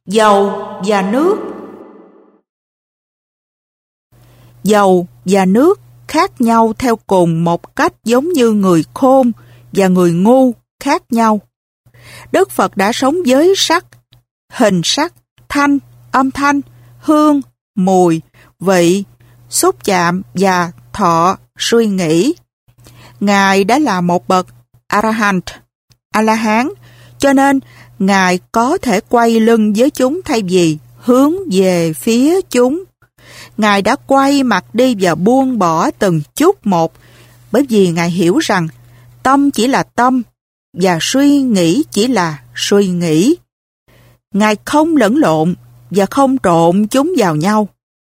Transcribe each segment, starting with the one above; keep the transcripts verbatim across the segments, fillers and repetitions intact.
Dầu và nước. Dầu và nước khác nhau theo cùng một cách, giống như người khôn và người ngu khác nhau. Đức Phật đã sống với sắc, hình sắc, thanh, âm thanh, hương, mùi, vị, xúc chạm và thọ, suy nghĩ. Ngài đã là một bậc A-la-hán, A-la-hán, cho nên Ngài có thể quay lưng với chúng thay vì hướng về phía chúng. Ngài đã quay mặt đi và buông bỏ từng chút một, bởi vì Ngài hiểu rằng tâm chỉ là tâm và suy nghĩ chỉ là suy nghĩ. Ngài không lẫn lộn và không trộn chúng vào nhau.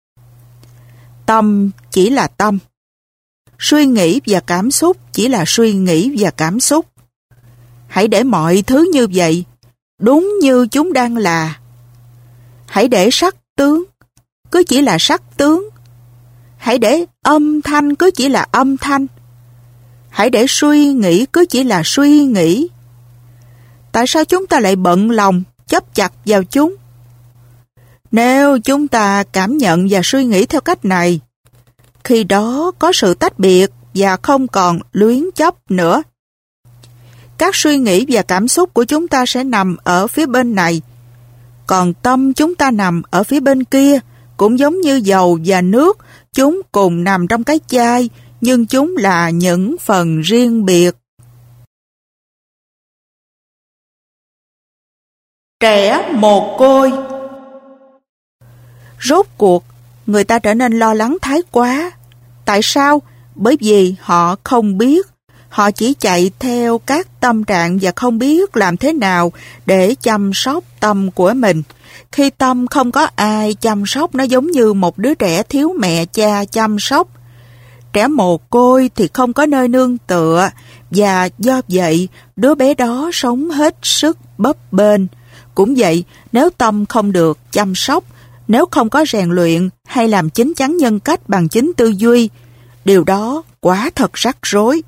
Tâm chỉ là tâm. Suy nghĩ và cảm xúc chỉ là suy nghĩ và cảm xúc. Hãy để mọi thứ như vậy, đúng như chúng đang là. Hãy để sắc tướng cứ chỉ là sắc tướng. Hãy để âm thanh cứ chỉ là âm thanh. Hãy để suy nghĩ cứ chỉ là suy nghĩ. Tại sao chúng ta lại bận lòng chấp chặt vào chúng? Nếu chúng ta cảm nhận và suy nghĩ theo cách này, khi đó có sự tách biệt và không còn luyến chấp nữa. Các suy nghĩ và cảm xúc của chúng ta sẽ nằm ở phía bên này, còn tâm chúng ta nằm ở phía bên kia. Cũng giống như dầu và nước, chúng cùng nằm trong cái chai, nhưng chúng là những phần riêng biệt. Trẻ mồ côi. Rốt cuộc, người ta trở nên lo lắng thái quá. Tại sao? Bởi vì họ không biết. Họ chỉ chạy theo các tâm trạng và không biết làm thế nào để chăm sóc tâm của mình. Khi tâm không có ai chăm sóc, nó giống như một đứa trẻ thiếu mẹ cha chăm sóc. Trẻ mồ côi thì không có nơi nương tựa, và do vậy đứa bé đó sống hết sức bấp bênh. Cũng vậy, nếu tâm không được chăm sóc, nếu không có rèn luyện hay làm chín chắn nhân cách bằng chính tư duy, điều đó quả thật rắc rối.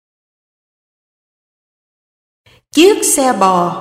Chiếc xe bò.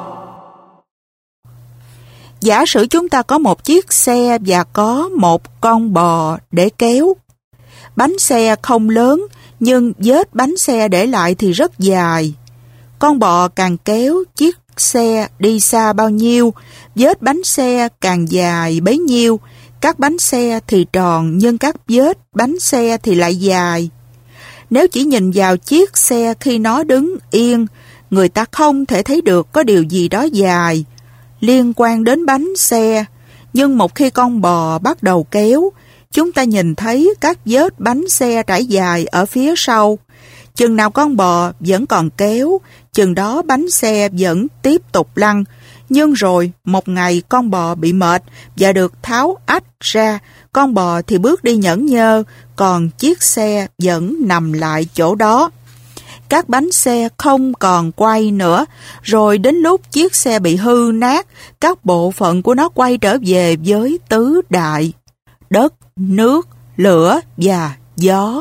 Giả sử chúng ta có một chiếc xe và có một con bò để kéo. Bánh xe không lớn, nhưng vết bánh xe để lại thì rất dài. Con bò càng kéo chiếc xe đi xa bao nhiêu, vết bánh xe càng dài bấy nhiêu. Các bánh xe thì tròn, nhưng các vết bánh xe thì lại dài. Nếu chỉ nhìn vào chiếc xe khi nó đứng yên, người ta không thể thấy được có điều gì đó dài liên quan đến bánh xe. Nhưng một khi con bò bắt đầu kéo, chúng ta nhìn thấy các vết bánh xe trải dài ở phía sau. Chừng nào con bò vẫn còn kéo, chừng đó bánh xe vẫn tiếp tục lăn. Nhưng rồi một ngày con bò bị mệt và được tháo ách ra, con bò thì bước đi nhẫn nhơ, còn chiếc xe vẫn nằm lại chỗ đó. Các bánh xe không còn quay nữa, rồi đến lúc chiếc xe bị hư nát, các bộ phận của nó quay trở về với tứ đại: đất, nước, lửa và gió.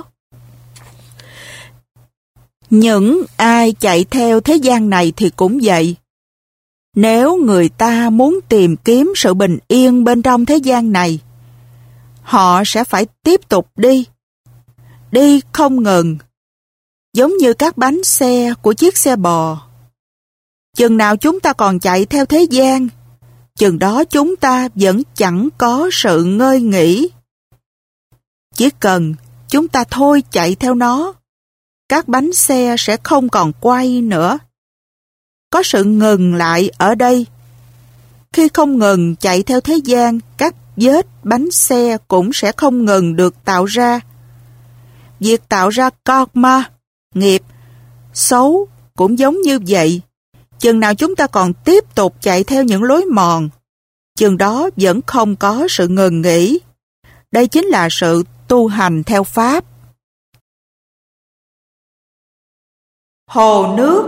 Những ai chạy theo thế gian này thì cũng vậy. Nếu người ta muốn tìm kiếm sự bình yên bên trong thế gian này, họ sẽ phải tiếp tục đi, đi không ngừng, giống như các bánh xe của chiếc xe bò. Chừng nào chúng ta còn chạy theo thế gian, chừng đó chúng ta vẫn chẳng có sự ngơi nghỉ. Chỉ cần chúng ta thôi chạy theo nó, các bánh xe sẽ không còn quay nữa. Có sự ngừng lại ở đây. Khi không ngừng chạy theo thế gian, các vết bánh xe cũng sẽ không ngừng được tạo ra. Việc tạo ra karma, nghiệp, xấu cũng giống như vậy. Chừng nào chúng ta còn tiếp tục chạy theo những lối mòn, chừng đó vẫn không có sự ngừng nghỉ. Đây chính là sự tu hành theo Pháp. Hồ nước.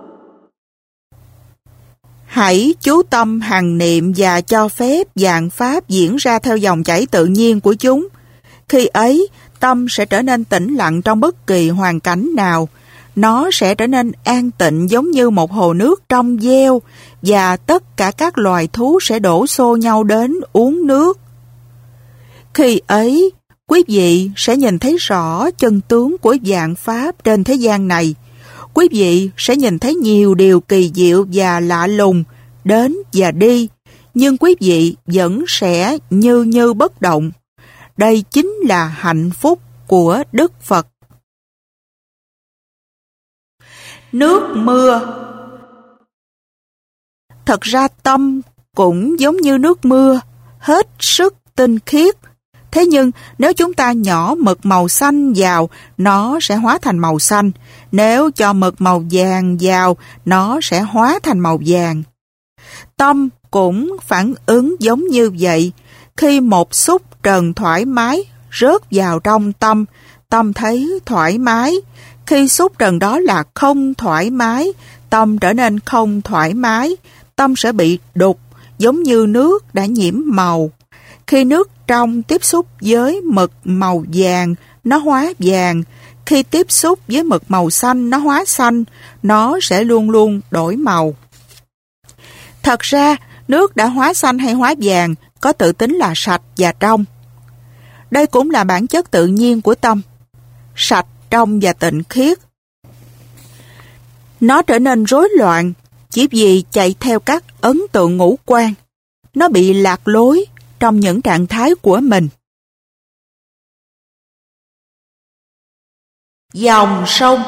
Hãy chú tâm hằng niệm và cho phép vạn pháp diễn ra theo dòng chảy tự nhiên của chúng. Khi ấy, tâm sẽ trở nên tĩnh lặng trong bất kỳ hoàn cảnh nào. nó sẽ trở nên an tịnh giống như một hồ nước trong veo và tất cả các loài thú sẽ đổ xô nhau đến uống nước. Khi ấy, quý vị sẽ nhìn thấy rõ chân tướng của vạn pháp trên thế gian này. Quý vị sẽ nhìn thấy nhiều điều kỳ diệu và lạ lùng đến và đi, nhưng quý vị vẫn sẽ như như bất động. Đây chính là hạnh phúc của Đức Phật. Nước mưa. Thật ra tâm cũng giống như nước mưa, hết sức tinh khiết. Thế nhưng nếu chúng ta nhỏ mực màu xanh vào, nó sẽ hóa thành màu xanh. Nếu cho mực màu vàng vào, nó sẽ hóa thành màu vàng. Tâm cũng phản ứng giống như vậy. Khi một xúc trần thoải mái rớt vào trong tâm, tâm thấy thoải mái. Khi xúc trần đó là không thoải mái, tâm trở nên không thoải mái. Tâm sẽ bị đục, giống như nước đã nhiễm màu. Khi nước trong tiếp xúc với mực màu vàng, nó hóa vàng. Khi tiếp xúc với mực màu xanh, nó hóa xanh. Nó sẽ luôn luôn đổi màu. Thật ra, nước đã hóa xanh hay hóa vàng có tự tính là sạch và trong. Đây cũng là bản chất tự nhiên của tâm. Sạch, trong và tịnh khiết. Nó trở nên rối loạn chỉ vì chạy theo các ấn tượng ngũ quan. Nó bị lạc lối trong những trạng thái của mình. Dòng sông.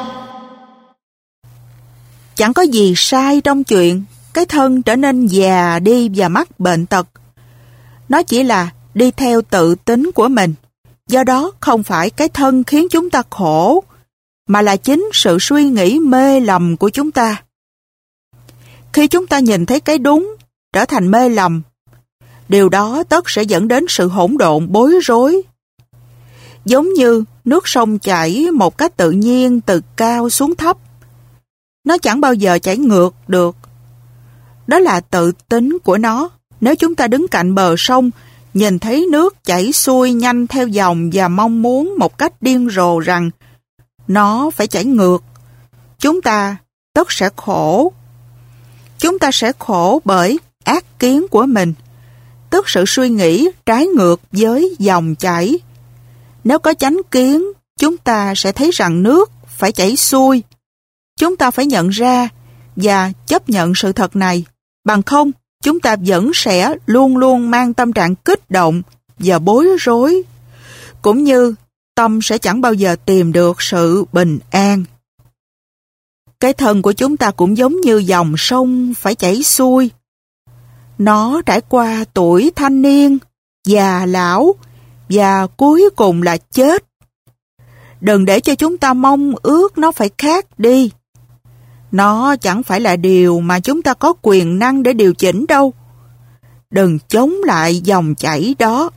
Chẳng có gì sai trong chuyện cái thân trở nên già đi và mắc bệnh tật. Nó chỉ là đi theo tự tính của mình. Do đó không phải cái thân khiến chúng ta khổ, mà là chính sự suy nghĩ mê lầm của chúng ta. Khi chúng ta nhìn thấy cái đúng trở thành mê lầm, điều đó tất sẽ dẫn đến sự hỗn độn bối rối. Giống như nước sông chảy một cách tự nhiên từ cao xuống thấp. Nó chẳng bao giờ chảy ngược được. Đó là tự tính của nó. Nếu chúng ta đứng cạnh bờ sông, nhìn thấy nước chảy xuôi nhanh theo dòng và mong muốn một cách điên rồ rằng nó phải chảy ngược, chúng ta tất sẽ khổ. Chúng ta sẽ khổ bởi ác kiến của mình, tức sự suy nghĩ trái ngược với dòng chảy. Nếu có chánh kiến, chúng ta sẽ thấy rằng nước phải chảy xuôi. Chúng ta phải nhận ra và chấp nhận sự thật này. Bằng không, chúng ta vẫn sẽ luôn luôn mang tâm trạng kích động và bối rối. Cũng như tâm sẽ chẳng bao giờ tìm được sự bình an. Cái thân của chúng ta cũng giống như dòng sông phải chảy xuôi. Nó trải qua tuổi thanh niên, già lão và cuối cùng là chết. Đừng để cho chúng ta mong ước nó phải khác đi. Nó chẳng phải là điều mà chúng ta có quyền năng để điều chỉnh đâu. Đừng chống lại dòng chảy đó.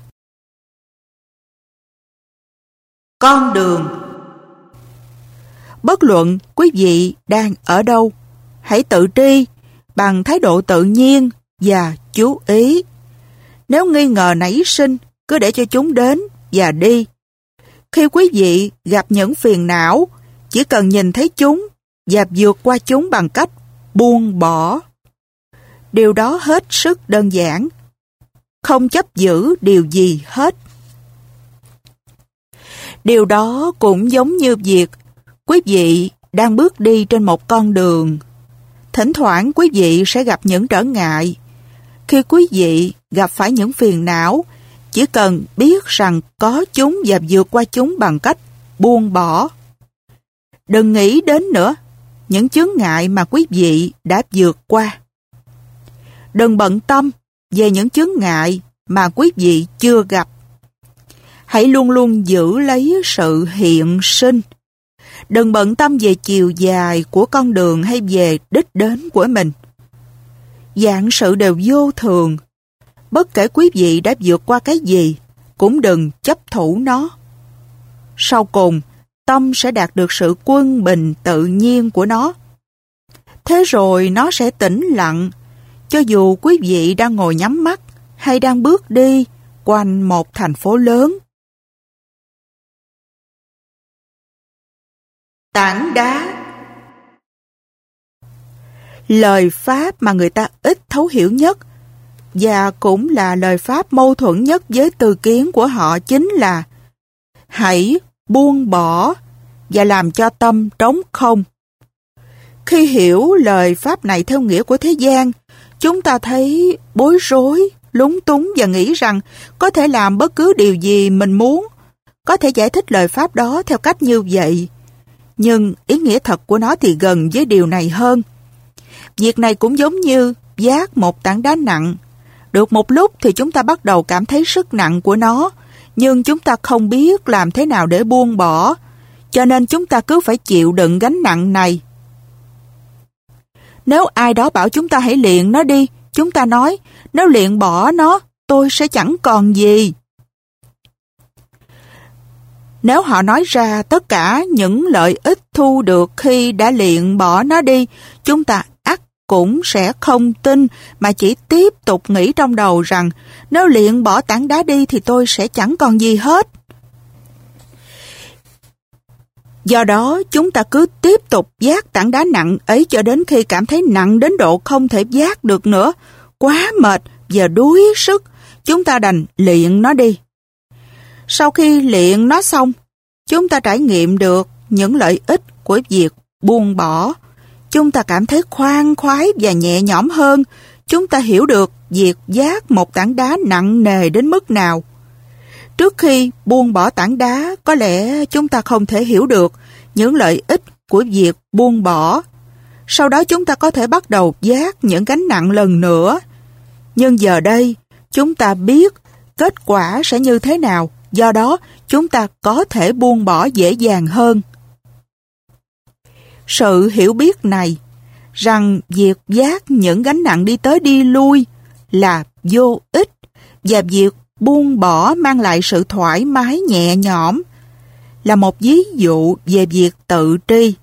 Con đường. Bất luận quý vị đang ở đâu, hãy tự tri bằng thái độ tự nhiên và chú ý. Nếu nghi ngờ nảy sinh, cứ để cho chúng đến và đi. Khi quý vị gặp những phiền não, chỉ cần nhìn thấy chúng và vượt qua chúng bằng cách buông bỏ. Điều đó hết sức đơn giản, không chấp giữ điều gì hết. Điều đó cũng giống như việc quý vị đang bước đi trên một con đường. Thỉnh thoảng quý vị sẽ gặp những trở ngại. Khi quý vị gặp phải những phiền não, chỉ cần biết rằng có chúng và vượt qua chúng bằng cách buông bỏ. Đừng nghĩ đến nữa những chướng ngại mà quý vị đã vượt qua. Đừng bận tâm về những chướng ngại mà quý vị chưa gặp. Hãy luôn luôn giữ lấy sự hiện sinh. Đừng bận tâm về chiều dài của con đường hay về đích đến của mình. Vạn sự đều vô thường. Bất kể quý vị đã vượt qua cái gì, cũng đừng chấp thủ nó. Sau cùng, tâm sẽ đạt được sự quân bình tự nhiên của nó. Thế rồi nó sẽ tĩnh lặng, cho dù quý vị đang ngồi nhắm mắt hay đang bước đi quanh một thành phố lớn. tảng đá. Lời Pháp mà người ta ít thấu hiểu nhất và cũng là lời Pháp mâu thuẫn nhất với từ kiến của họ chính là hãy buông bỏ và làm cho tâm trống không. Khi hiểu lời Pháp này theo nghĩa của thế gian, chúng ta thấy bối rối, lúng túng và nghĩ rằng có thể làm bất cứ điều gì mình muốn, có thể giải thích lời Pháp đó theo cách như vậy. Nhưng ý nghĩa thật của nó thì gần với điều này hơn. Việc này cũng giống như vác một tảng đá nặng. Được một lúc thì chúng ta bắt đầu cảm thấy sức nặng của nó, nhưng chúng ta không biết làm thế nào để buông bỏ, cho nên chúng ta cứ phải chịu đựng gánh nặng này. Nếu ai đó bảo chúng ta hãy luyện nó đi, chúng ta nói, nếu luyện bỏ nó, tôi sẽ chẳng còn gì. Nếu họ nói ra tất cả những lợi ích thu được khi đã luyện bỏ nó đi, chúng ta ắt cũng sẽ không tin mà chỉ tiếp tục nghĩ trong đầu rằng nếu luyện bỏ tảng đá đi thì tôi sẽ chẳng còn gì hết. Do đó, chúng ta cứ tiếp tục vác tảng đá nặng ấy cho đến khi cảm thấy nặng đến độ không thể vác được nữa, quá mệt và đuối sức, chúng ta đành luyện nó đi. Sau khi luyện nó xong, chúng ta trải nghiệm được những lợi ích của việc buông bỏ. Chúng ta cảm thấy khoan khoái và nhẹ nhõm hơn. Chúng ta hiểu được việc vác một tảng đá nặng nề đến mức nào. Trước khi buông bỏ tảng đá, có lẽ chúng ta không thể hiểu được những lợi ích của việc buông bỏ. Sau đó chúng ta có thể bắt đầu vác những gánh nặng lần nữa. Nhưng giờ đây, chúng ta biết kết quả sẽ như thế nào. Do đó, chúng ta có thể buông bỏ dễ dàng hơn. Sự hiểu biết này, rằng việc vác những gánh nặng đi tới đi lui là vô ích, và việc buông bỏ mang lại sự thoải mái nhẹ nhõm, là một ví dụ về việc tự tri.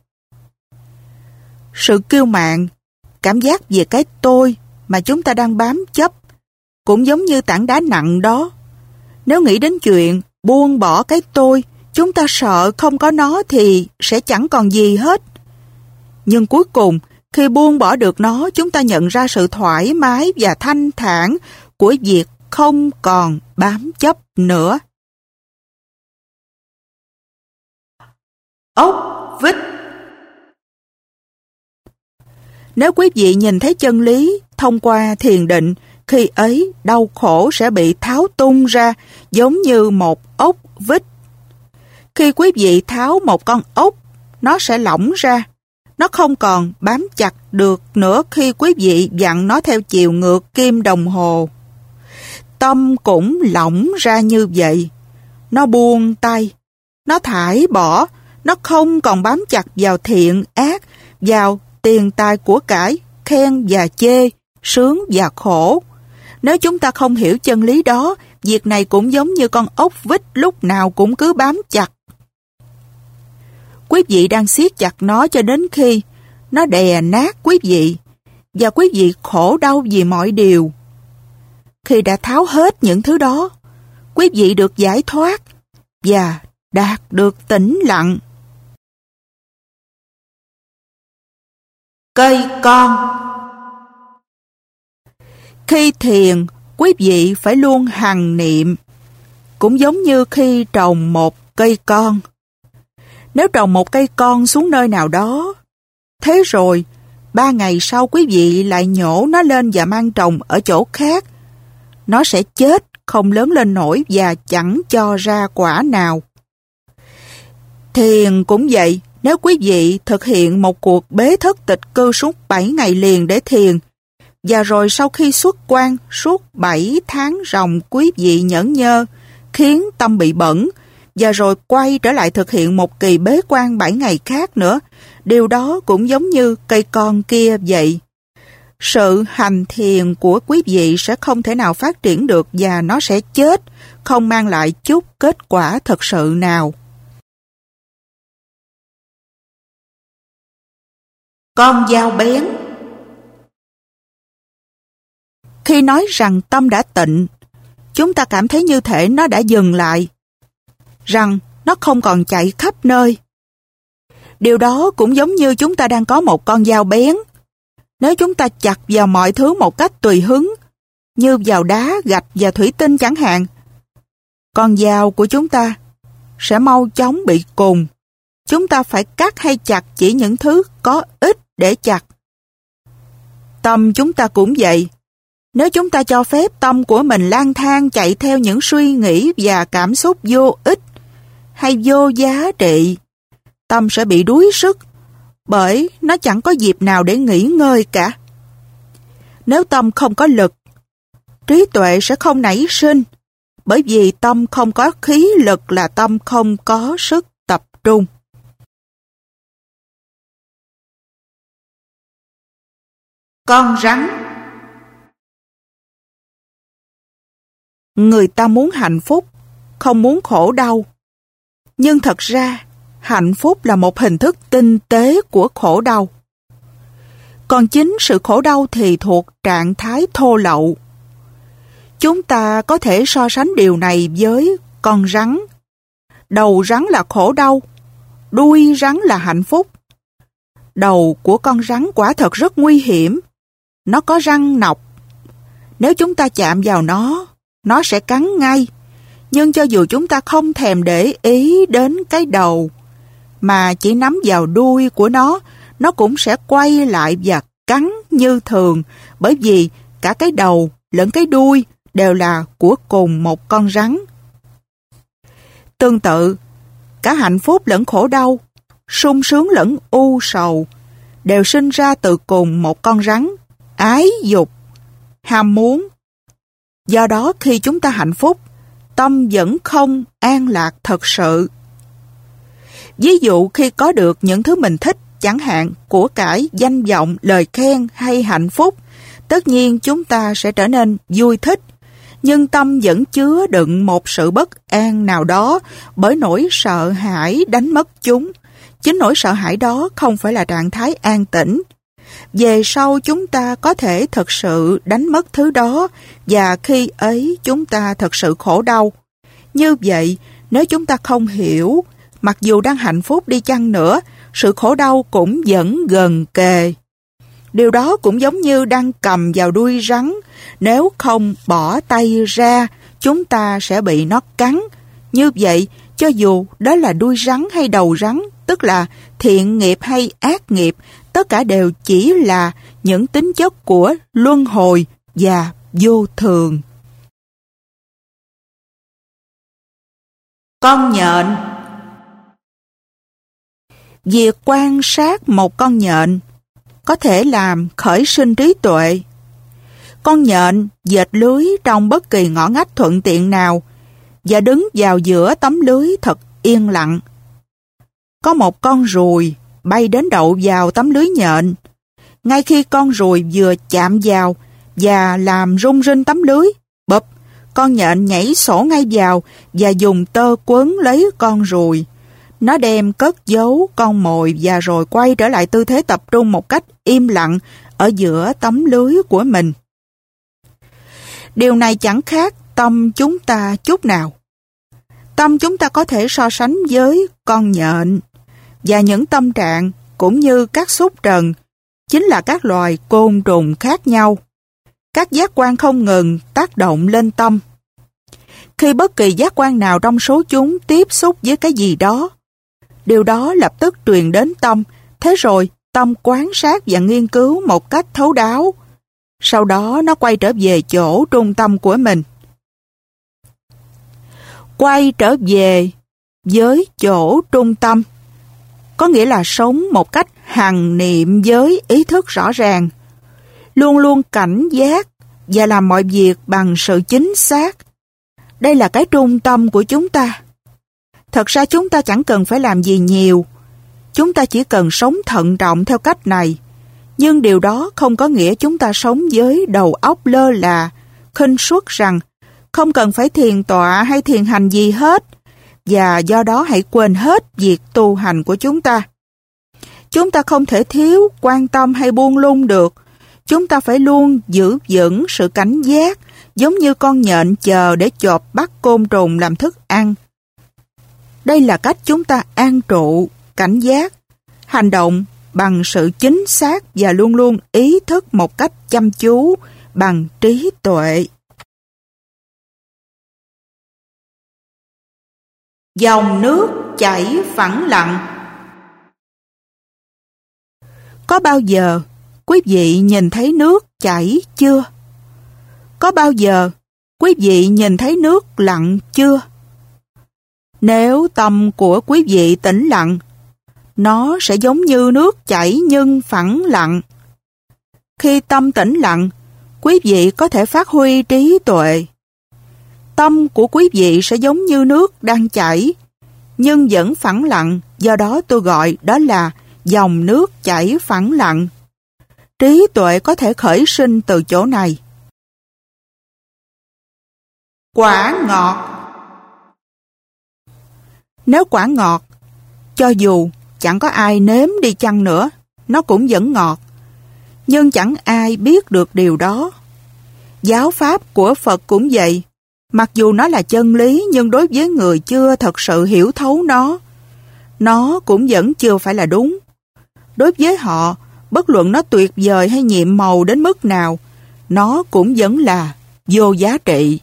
Sự kiêu mạn, cảm giác về cái tôi mà chúng ta đang bám chấp, cũng giống như tảng đá nặng đó. Nếu nghĩ đến chuyện buông bỏ cái tôi, chúng ta sợ không có nó thì sẽ chẳng còn gì hết. Nhưng cuối cùng, khi buông bỏ được nó, chúng ta nhận ra sự thoải mái và thanh thản của việc không còn bám chấp nữa. Ốc vít. Nếu quý vị nhìn thấy chân lý thông qua thiền định, khi ấy đau khổ sẽ bị tháo tung ra giống như một ốc vít. Khi quý vị tháo một con ốc, nó sẽ lỏng ra. Nó không còn bám chặt được nữa khi quý vị vặn nó theo chiều ngược kim đồng hồ. Tâm cũng lỏng ra như vậy. Nó buông tay, nó thải bỏ, nó không còn bám chặt vào thiện ác, vào tiền tài của cải, khen và chê, sướng và khổ. Nếu chúng ta không hiểu chân lý đó, việc này cũng giống như con ốc vít lúc nào cũng cứ bám chặt. Quý vị đang siết chặt nó cho đến khi nó đè nát quý vị, và quý vị khổ đau vì mọi điều. Khi đã tháo hết những thứ đó, quý vị được giải thoát và đạt được tĩnh lặng. Cây con. Khi thiền, quý vị phải luôn hằng niệm, cũng giống như khi trồng một cây con. Nếu trồng một cây con xuống nơi nào đó, thế rồi, ba ngày sau quý vị lại nhổ nó lên và mang trồng ở chỗ khác, nó sẽ chết, không lớn lên nổi và chẳng cho ra quả nào. Thiền cũng vậy, nếu quý vị thực hiện một cuộc bế thất tịch cư suốt bảy ngày liền để thiền, và rồi sau khi xuất quan suốt bảy tháng ròng quý vị nhẫn nhơ, khiến tâm bị bẩn, và rồi quay trở lại thực hiện một kỳ bế quan bảy ngày khác nữa, điều đó cũng giống như cây con kia vậy. Sự hành thiền của quý vị sẽ không thể nào phát triển được và nó sẽ chết, không mang lại chút kết quả thật sự nào. Con dao bén. Khi nói rằng tâm đã tịnh, chúng ta cảm thấy như thể nó đã dừng lại, rằng nó không còn chạy khắp nơi. Điều đó cũng giống như chúng ta đang có một con dao bén. Nếu chúng ta chặt vào mọi thứ một cách tùy hứng, như vào đá, gạch và thủy tinh chẳng hạn, con dao của chúng ta sẽ mau chóng bị cùn. Chúng ta phải cắt hay chặt chỉ những thứ có ích để chặt. Tâm chúng ta cũng vậy. Nếu chúng ta cho phép tâm của mình lang thang chạy theo những suy nghĩ và cảm xúc vô ích hay vô giá trị, tâm sẽ bị đuối sức, bởi nó chẳng có dịp nào để nghỉ ngơi cả. Nếu tâm không có lực, trí tuệ sẽ không nảy sinh, bởi vì tâm không có khí lực là tâm không có sức tập trung. Con rắn. Người ta muốn hạnh phúc, không muốn khổ đau. Nhưng thật ra, hạnh phúc là một hình thức tinh tế của khổ đau. Còn chính sự khổ đau thì thuộc trạng thái thô lậu. Chúng ta có thể so sánh điều này với con rắn. Đầu rắn là khổ đau, đuôi rắn là hạnh phúc. Đầu của con rắn quả thật rất nguy hiểm. Nó có răng nọc. Nếu chúng ta chạm vào nó, nó sẽ cắn ngay. Nhưng cho dù chúng ta không thèm để ý đến cái đầu, mà chỉ nắm vào đuôi của nó, nó cũng sẽ quay lại và cắn như thường, bởi vì cả cái đầu lẫn cái đuôi đều là của cùng một con rắn. Tương tự, cả hạnh phúc lẫn khổ đau, sung sướng lẫn u sầu, đều sinh ra từ cùng một con rắn, ái dục, ham muốn. Do đó khi chúng ta hạnh phúc, tâm vẫn không an lạc thật sự. Ví dụ khi có được những thứ mình thích, chẳng hạn của cải, danh vọng, lời khen hay hạnh phúc, tất nhiên chúng ta sẽ trở nên vui thích, nhưng tâm vẫn chứa đựng một sự bất an nào đó bởi nỗi sợ hãi đánh mất chúng. Chính nỗi sợ hãi đó không phải là trạng thái an tĩnh. Về sau chúng ta có thể thật sự đánh mất thứ đó, và khi ấy chúng ta thật sự khổ đau. Như vậy, nếu chúng ta không hiểu, mặc dù đang hạnh phúc đi chăng nữa, sự khổ đau cũng vẫn gần kề. Điều đó cũng giống như đang cầm vào đuôi rắn, nếu không bỏ tay ra, chúng ta sẽ bị nó cắn. Như vậy, cho dù đó là đuôi rắn hay đầu rắn, tức là thiện nghiệp hay ác nghiệp, tất cả đều chỉ là những tính chất của luân hồi và vô thường. Con nhện. Việc quan sát một con nhện có thể làm khởi sinh trí tuệ. Con nhện dệt lưới trong bất kỳ ngõ ngách thuận tiện nào và đứng vào giữa tấm lưới thật yên lặng. Có một con ruồi bay đến đậu vào tấm lưới nhện. Ngay khi con ruồi vừa chạm vào và làm rung rinh tấm lưới, bụp, con nhện nhảy sổ ngay vào và dùng tơ quấn lấy con ruồi. Nó đem cất giấu con mồi và rồi quay trở lại tư thế tập trung một cách im lặng ở giữa tấm lưới của mình. Điều này chẳng khác tâm chúng ta chút nào. Tâm chúng ta có thể so sánh với con nhện, và những tâm trạng cũng như các xúc trần chính là các loài côn trùng khác nhau. Các giác quan không ngừng tác động lên tâm. Khi bất kỳ giác quan nào trong số chúng tiếp xúc với cái gì đó, điều đó lập tức truyền đến tâm, thế rồi tâm quan sát và nghiên cứu một cách thấu đáo. Sau đó nó quay trở về chỗ trung tâm của mình. Quay trở về với chỗ trung tâm có nghĩa là sống một cách hằng niệm với ý thức rõ ràng, luôn luôn cảnh giác và làm mọi việc bằng sự chính xác. Đây là cái trung tâm của chúng ta. Thật ra chúng ta chẳng cần phải làm gì nhiều. Chúng ta chỉ cần sống thận trọng theo cách này. Nhưng điều đó không có nghĩa chúng ta sống với đầu óc lơ là, khinh suất rằng không cần phải thiền tọa hay thiền hành gì hết, và do đó hãy quên hết việc tu hành của chúng ta. Chúng ta không thể thiếu quan tâm hay buông lung được. Chúng ta phải luôn giữ vững sự cảnh giác, giống như con nhện chờ để chộp bắt côn trùng làm thức ăn. Đây là cách chúng ta an trụ, cảnh giác, Hành động bằng sự chính xác và luôn luôn ý thức một cách chăm chú bằng trí tuệ. Dòng nước chảy phẳng lặng. Có bao giờ quý vị nhìn thấy nước chảy chưa? Có bao giờ quý vị nhìn thấy nước lặng chưa? Nếu tâm của quý vị tĩnh lặng, nó sẽ giống như nước chảy nhưng phẳng lặng. Khi tâm tĩnh lặng, quý vị có thể phát huy trí tuệ. Tâm của quý vị sẽ giống như nước đang chảy, nhưng vẫn phẳng lặng, do đó tôi gọi đó là dòng nước chảy phẳng lặng. Trí tuệ có thể khởi sinh từ chỗ này. Quả ngọt. Nếu quả ngọt, cho dù chẳng có ai nếm đi chăng nữa, nó cũng vẫn ngọt. Nhưng chẳng ai biết được điều đó. Giáo pháp của Phật cũng vậy. Mặc dù nó là chân lý, nhưng đối với người chưa thật sự hiểu thấu nó, nó cũng vẫn chưa phải là đúng. Đối với họ, bất luận nó tuyệt vời hay nhiệm màu đến mức nào, nó cũng vẫn là vô giá trị.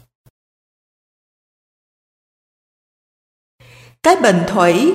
Cái bình thủy.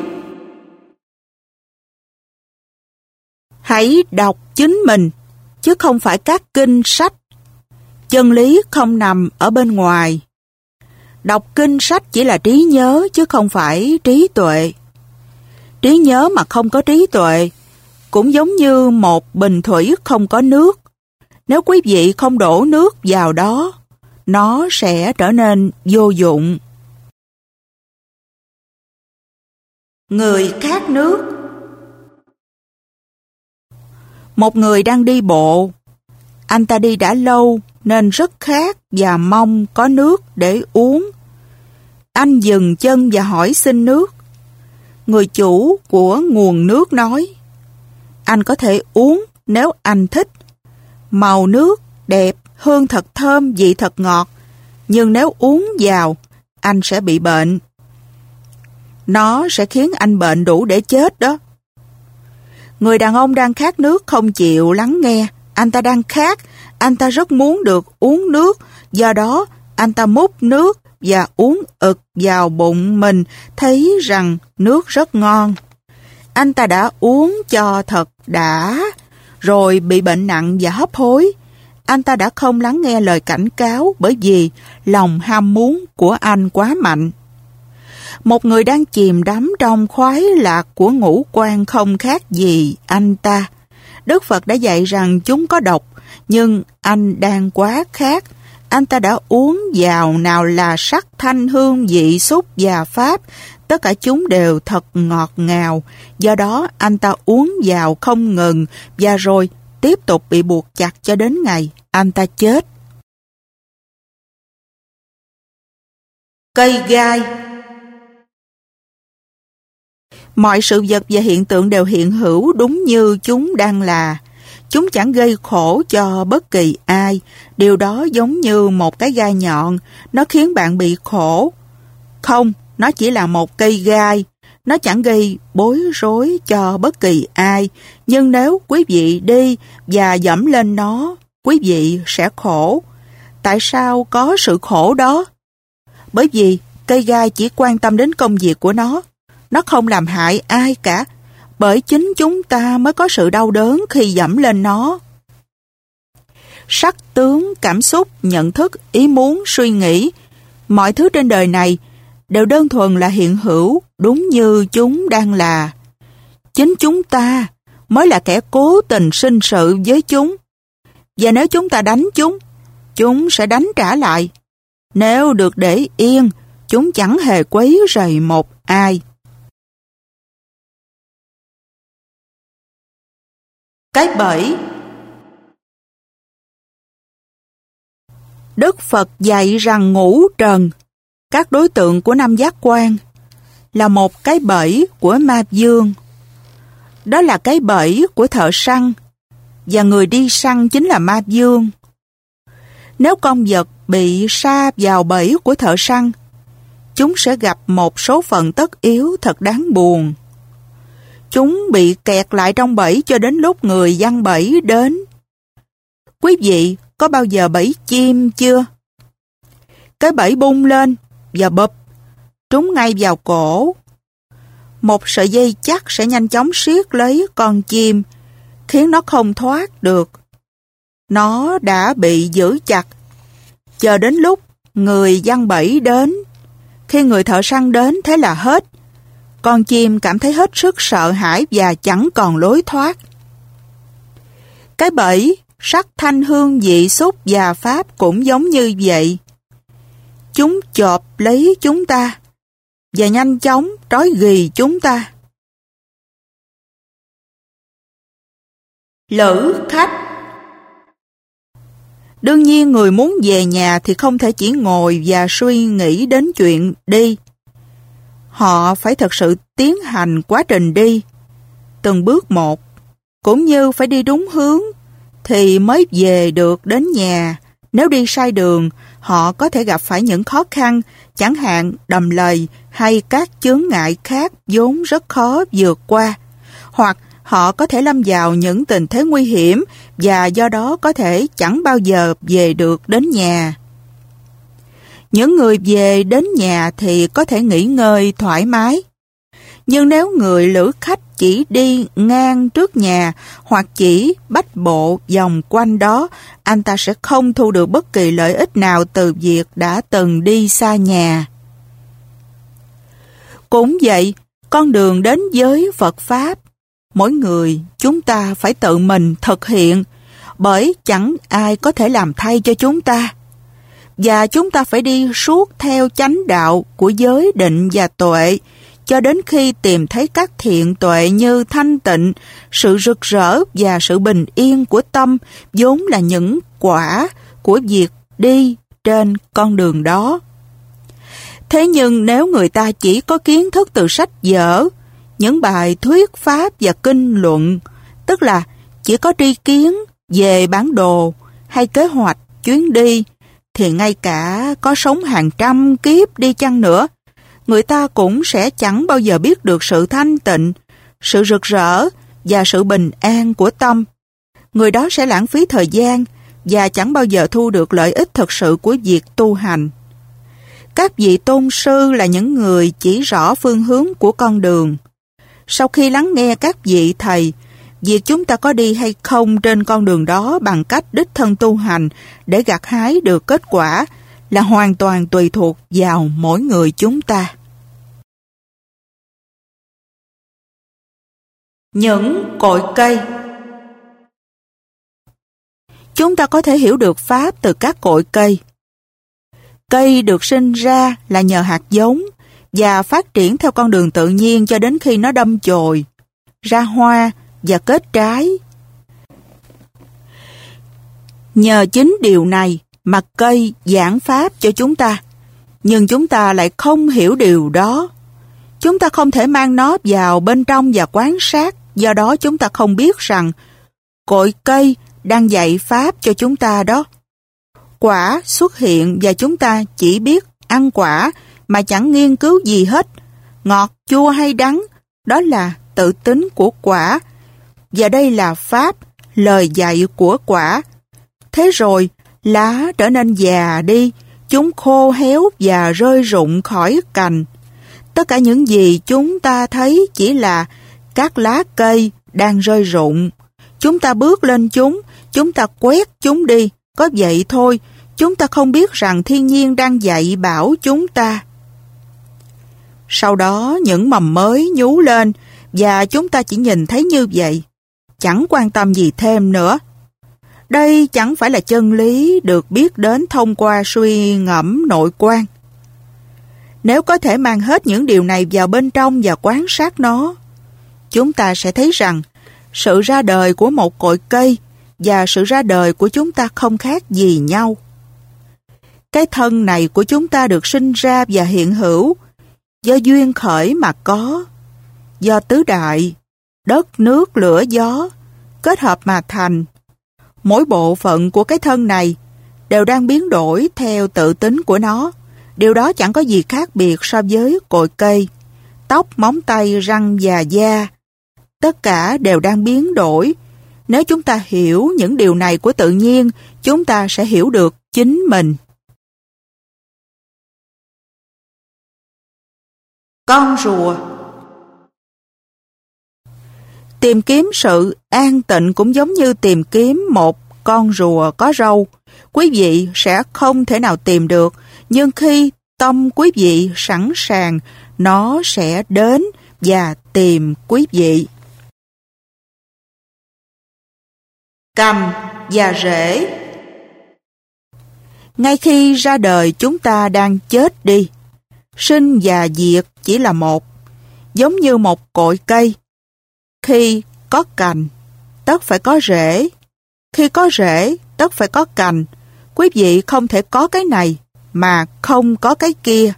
Hãy đọc chính mình, chứ không phải các kinh sách. Chân lý không nằm ở bên ngoài. Đọc kinh sách chỉ là trí nhớ chứ không phải trí tuệ. Trí nhớ mà không có trí tuệ cũng giống như một bình thủy không có nước. Nếu quý vị không đổ nước vào đó, nó sẽ trở nên vô dụng. Người khát nước. Một người đang đi bộ. Anh ta đi đã lâu nên rất khát và mong có nước để uống. Anh dừng chân và hỏi xin nước. Người chủ của nguồn nước nói, anh có thể uống nếu anh thích. Màu nước đẹp, hương thật thơm, vị thật ngọt. Nhưng nếu uống vào, anh sẽ bị bệnh. Nó sẽ khiến anh bệnh đủ để chết đó. Người đàn ông đang khát nước không chịu lắng nghe. Anh ta đang khát, anh ta rất muốn được uống nước. Do đó, anh ta múc nước và uống ực vào bụng mình, thấy rằng nước rất ngon. Anh ta đã uống cho thật đã, rồi bị bệnh nặng và hấp hối. Anh ta đã không lắng nghe lời cảnh cáo bởi vì lòng ham muốn của anh quá mạnh. Một người đang chìm đắm trong khoái lạc của ngũ quan không khác gì anh ta. Đức Phật đã dạy rằng chúng có độc, nhưng anh đang quá khát. Anh ta đã uống vào nào là sắc, thanh, hương, vị, xúc và pháp. Tất cả chúng đều thật ngọt ngào. Do đó anh ta uống vào không ngừng và rồi tiếp tục bị buộc chặt cho đến ngày anh ta chết. Cây gai. Mọi sự vật và hiện tượng đều hiện hữu đúng như chúng đang là. Chúng chẳng gây khổ cho bất kỳ ai. Điều đó giống như một cái gai nhọn, nó khiến bạn bị khổ. Không, nó chỉ là một cây gai. Nó chẳng gây bối rối cho bất kỳ ai. Nhưng nếu quý vị đi và dẫm lên nó, quý vị sẽ khổ. Tại sao có sự khổ đó? Bởi vì cây gai chỉ quan tâm đến công việc của nó. Nó không làm hại ai cả. Bởi chính chúng ta mới có sự đau đớn khi dẫm lên nó. Sắc tướng, cảm xúc, nhận thức, ý muốn, suy nghĩ, mọi thứ trên đời này đều đơn thuần là hiện hữu đúng như chúng đang là. Chính chúng ta mới là kẻ cố tình sinh sự với chúng. Và nếu chúng ta đánh chúng, chúng sẽ đánh trả lại. Nếu được để yên, chúng chẳng hề quấy rầy một ai. Cái bẫy. Đức Phật dạy rằng ngũ trần, các đối tượng của năm giác quan, là một cái bẫy của ma dương. Đó là cái bẫy của thợ săn, và người đi săn chính là ma dương. Nếu con vật bị sa vào bẫy của thợ săn, chúng sẽ gặp một số phận tất yếu thật đáng buồn. chúng bị kẹt lại trong bẫy cho đến lúc người giăng bẫy đến. Quý vị có bao giờ bẫy chim chưa? Cái bẫy bung lên và bụp, trúng ngay vào cổ. Một sợi dây chắc sẽ nhanh chóng siết lấy con chim, khiến nó không thoát được. Nó đã bị giữ chặt, chờ đến lúc người giăng bẫy đến. Khi người thợ săn đến thế là hết. Con chim cảm thấy hết sức sợ hãi và chẳng còn lối thoát. Cái bẫy, sắc thanh hương vị xúc và pháp cũng giống như vậy. Chúng chộp lấy chúng ta và nhanh chóng trói ghì chúng ta. Lữ khách. Đương nhiên người muốn về nhà thì không thể chỉ ngồi và suy nghĩ đến chuyện đi. Họ phải thực sự tiến hành quá trình đi, từng bước một, cũng như phải đi đúng hướng thì mới về được đến nhà. Nếu đi sai đường, họ có thể gặp phải những khó khăn, chẳng hạn đầm lầy hay các chướng ngại khác vốn rất khó vượt qua. Hoặc họ có thể lâm vào những tình thế nguy hiểm và do đó có thể chẳng bao giờ về được đến nhà. Những người về đến nhà thì có thể nghỉ ngơi thoải mái. Nhưng nếu người lữ khách chỉ đi ngang trước nhà hoặc chỉ bách bộ vòng quanh đó, anh ta sẽ không thu được bất kỳ lợi ích nào từ việc đã từng đi xa nhà. Cũng vậy, con đường đến với Phật Pháp, mỗi người chúng ta phải tự mình thực hiện, bởi chẳng ai có thể làm thay cho chúng ta. Và chúng ta phải đi suốt theo chánh đạo của giới định và tuệ, cho đến khi tìm thấy các thiện tuệ như thanh tịnh, sự rực rỡ và sự bình yên của tâm, vốn là những quả của việc đi trên con đường đó. Thế nhưng nếu người ta chỉ có kiến thức từ sách vở, những bài thuyết pháp và kinh luận, tức là chỉ có tri kiến về bản đồ hay kế hoạch chuyến đi, thì ngay cả có sống hàng trăm kiếp đi chăng nữa, người ta cũng sẽ chẳng bao giờ biết được sự thanh tịnh, sự rực rỡ và sự bình an của tâm. Người đó sẽ lãng phí thời gian và chẳng bao giờ thu được lợi ích thực sự của việc tu hành. Các vị tôn sư là những người chỉ rõ phương hướng của con đường. Sau khi lắng nghe các vị thầy, việc chúng ta có đi hay không trên con đường đó bằng cách đích thân tu hành để gặt hái được kết quả là hoàn toàn tùy thuộc vào mỗi người chúng ta. Những cội cây. Chúng ta có thể hiểu được Pháp từ các cội cây. Cây được sinh ra là nhờ hạt giống và phát triển theo con đường tự nhiên cho đến khi nó đâm chồi, ra hoa và kết trái. Nhờ chính điều này mà cây giảng Pháp cho chúng ta, nhưng chúng ta lại không hiểu điều đó. Chúng ta không thể mang nó vào bên trong và quan sát, do đó chúng ta không biết rằng cội cây đang dạy Pháp cho chúng ta đó. Quả xuất hiện và chúng ta chỉ biết ăn quả mà chẳng nghiên cứu gì hết. Ngọt, chua hay đắng, đó là tự tính của quả. Và đây là Pháp, lời dạy của quả. Thế rồi, lá trở nên già đi, chúng khô héo và rơi rụng khỏi cành. Tất cả những gì chúng ta thấy chỉ là các lá cây đang rơi rụng. Chúng ta bước lên chúng, chúng ta quét chúng đi, có vậy thôi. Chúng ta không biết rằng thiên nhiên đang dạy bảo chúng ta. Sau đó những mầm mới nhú lên và chúng ta chỉ nhìn thấy như vậy, chẳng quan tâm gì thêm nữa. Đây chẳng phải là chân lý được biết đến thông qua suy ngẫm nội quan. Nếu có thể mang hết những điều này vào bên trong và quan sát nó, chúng ta sẽ thấy rằng sự ra đời của một cội cây và sự ra đời của chúng ta không khác gì nhau. Cái thân này của chúng ta được sinh ra và hiện hữu do duyên khởi mà có, do tứ đại, đất, nước, lửa, gió kết hợp mà thành. Mỗi bộ phận của cái thân này đều đang biến đổi theo tự tính của nó. Điều đó chẳng có gì khác biệt so với cội cây. Tóc, móng tay, răng và da tất cả đều đang biến đổi. Nếu chúng ta hiểu những điều này của tự nhiên, chúng ta sẽ hiểu được chính mình. Con rùa. Tìm kiếm sự an tịnh cũng giống như tìm kiếm một con rùa có râu. Quý vị sẽ không thể nào tìm được, nhưng khi tâm quý vị sẵn sàng, nó sẽ đến và tìm quý vị. Cành và rễ. Ngay khi ra đời chúng ta đang chết đi. Sinh và diệt chỉ là một, giống như một cội cây. Khi có cành, tất phải có rễ. Khi có rễ, tất phải có cành. Quý vị không thể có cái này mà không có cái kia.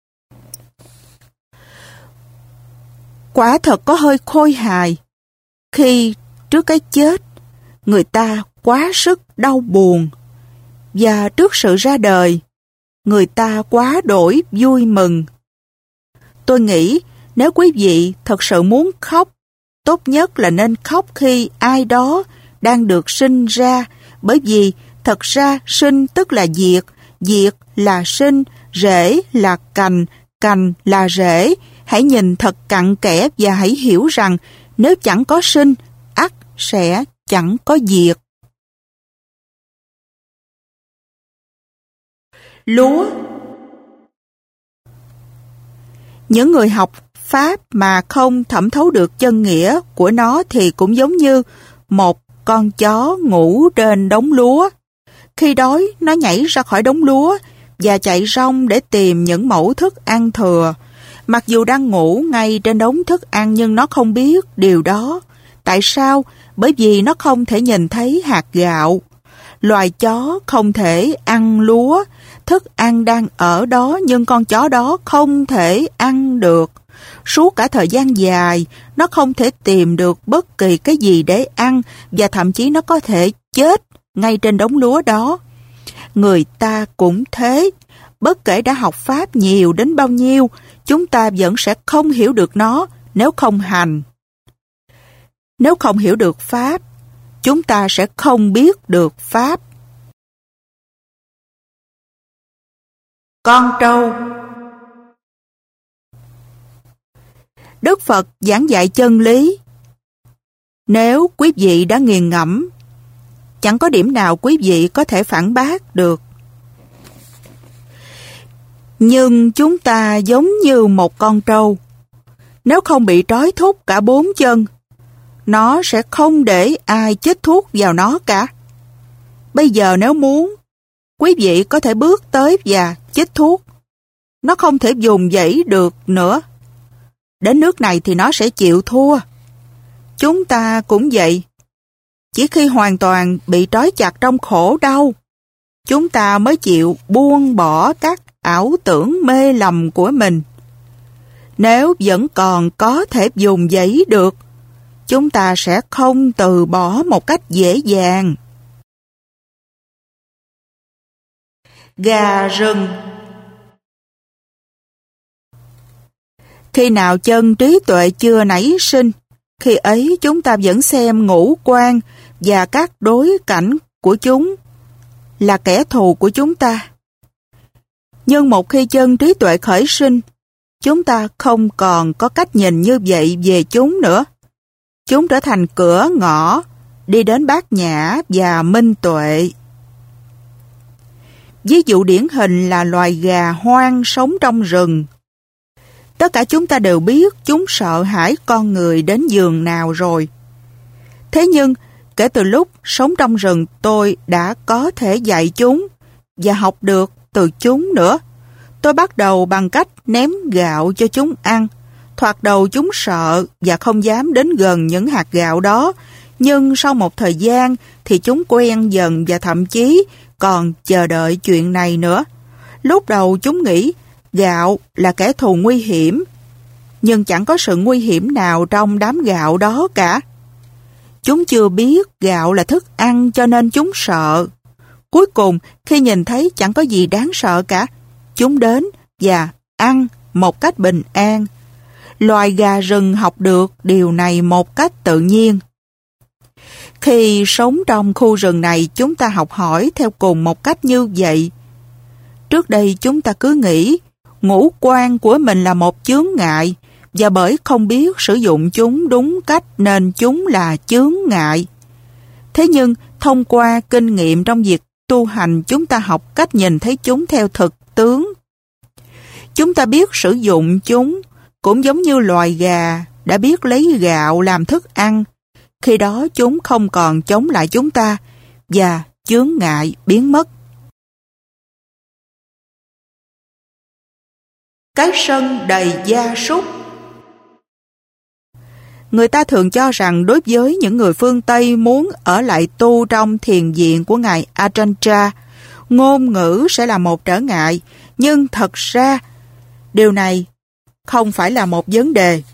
Quả thật có hơi khôi hài. Khi trước cái chết, người ta quá sức đau buồn. Và trước sự ra đời, người ta quá đổi vui mừng. Tôi nghĩ nếu quý vị thật sự muốn khóc, tốt nhất là nên khóc khi ai đó đang được sinh ra, bởi vì thật ra sinh tức là diệt, diệt là sinh, rễ là cành, cành là rễ. Hãy nhìn thật cặn kẽ và hãy hiểu rằng nếu chẳng có sinh, ắt sẽ chẳng có diệt. Lúa. Những người học Pháp mà không thẩm thấu được chân nghĩa của nó thì cũng giống như một con chó ngủ trên đống lúa. Khi đói, nó nhảy ra khỏi đống lúa và chạy rong để tìm những mẩu thức ăn thừa. Mặc dù đang ngủ ngay trên đống thức ăn nhưng nó không biết điều đó. Tại sao? Bởi vì nó không thể nhìn thấy hạt gạo. Loài chó không thể ăn lúa. Thức ăn đang ở đó nhưng con chó đó không thể ăn được. Suốt cả thời gian dài, nó không thể tìm được bất kỳ cái gì để ăn và thậm chí nó có thể chết ngay trên đống lúa đó. Người ta cũng thế. Bất kể đã học Pháp nhiều đến bao nhiêu, chúng ta vẫn sẽ không hiểu được nó nếu không hành. Nếu không hiểu được Pháp, chúng ta sẽ không biết được Pháp. Con trâu. Đức Phật giảng dạy chân lý. Nếu quý vị đã nghiền ngẫm, chẳng có điểm nào quý vị có thể phản bác được. Nhưng chúng ta giống như một con trâu. Nếu không bị trói thúc cả bốn chân, nó sẽ không để ai chích thuốc vào nó cả. Bây giờ nếu muốn, quý vị có thể bước tới và chích thuốc. Nó không thể dùng dãy được nữa. Đến nước này thì nó sẽ chịu thua. Chúng ta cũng vậy. Chỉ khi hoàn toàn bị trói chặt trong khổ đau, chúng ta mới chịu buông bỏ các ảo tưởng mê lầm của mình. Nếu vẫn còn có thể dùng dãy được, chúng ta sẽ không từ bỏ một cách dễ dàng. Gà rừng. Khi nào chân trí tuệ chưa nảy sinh, khi ấy chúng ta vẫn xem ngũ quan và các đối cảnh của chúng là kẻ thù của chúng ta. Nhưng một khi chân trí tuệ khởi sinh, chúng ta không còn có cách nhìn như vậy về chúng nữa. Chúng trở thành cửa ngõ đi đến bát nhã và minh tuệ. Ví dụ điển hình là loài gà hoang sống trong rừng. Tất cả chúng ta đều biết chúng sợ hãi con người đến giường nào rồi. Thế nhưng, kể từ lúc sống trong rừng tôi đã có thể dạy chúng và học được từ chúng nữa. Tôi bắt đầu bằng cách ném gạo cho chúng ăn. Thoạt đầu chúng sợ và không dám đến gần những hạt gạo đó, nhưng sau một thời gian thì chúng quen dần và thậm chí còn chờ đợi chuyện này nữa. Lúc đầu chúng nghĩ gạo là kẻ thù nguy hiểm, nhưng chẳng có sự nguy hiểm nào trong đám gạo đó cả. Chúng chưa biết gạo là thức ăn cho nên chúng sợ. Cuối cùng, khi nhìn thấy chẳng có gì đáng sợ cả, chúng đến và ăn một cách bình an. Loài gà rừng học được điều này một cách tự nhiên. Khi sống trong khu rừng này, chúng ta học hỏi theo cùng một cách như vậy. Trước đây chúng ta cứ nghĩ ngũ quan của mình là một chướng ngại, và bởi không biết sử dụng chúng đúng cách nên chúng là chướng ngại. Thế nhưng, thông qua kinh nghiệm trong việc tu hành, chúng ta học cách nhìn thấy chúng theo thực tướng. Chúng ta biết sử dụng chúng, cũng giống như loài gà đã biết lấy gạo làm thức ăn. Khi đó chúng không còn chống lại chúng ta, và chướng ngại biến mất. Cái sân đầy gia súc. Người ta thường cho rằng đối với những người phương Tây muốn ở lại tu trong thiền viện của Ngài Ajahn, ngôn ngữ sẽ là một trở ngại, nhưng thật ra điều này không phải là một vấn đề.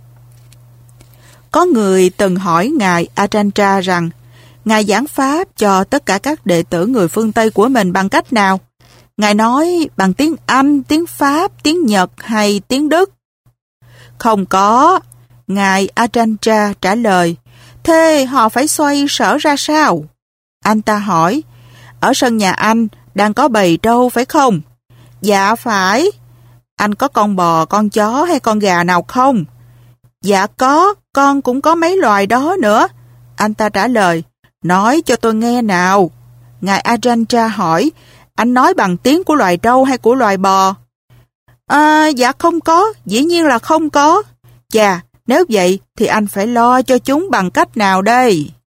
Có người từng hỏi Ngài Ajahn rằng Ngài giảng Pháp cho tất cả các đệ tử người phương Tây của mình bằng cách nào? Ngài nói bằng tiếng Anh, tiếng Pháp, tiếng Nhật hay tiếng Đức? Không có. Ngài Ajahn trả lời, thế họ phải xoay sở ra sao? Anh ta hỏi, ở sân nhà anh đang có bầy trâu phải không? Dạ phải. Anh có con bò, con chó hay con gà nào không? Dạ có, con cũng có mấy loài đó nữa. Anh ta trả lời, nói cho tôi nghe nào. Ngài Ajahn hỏi, anh nói bằng tiếng của loài trâu hay của loài bò? À, dạ không có, dĩ nhiên là không có. Chà, nếu vậy thì anh phải lo cho chúng bằng cách nào đây?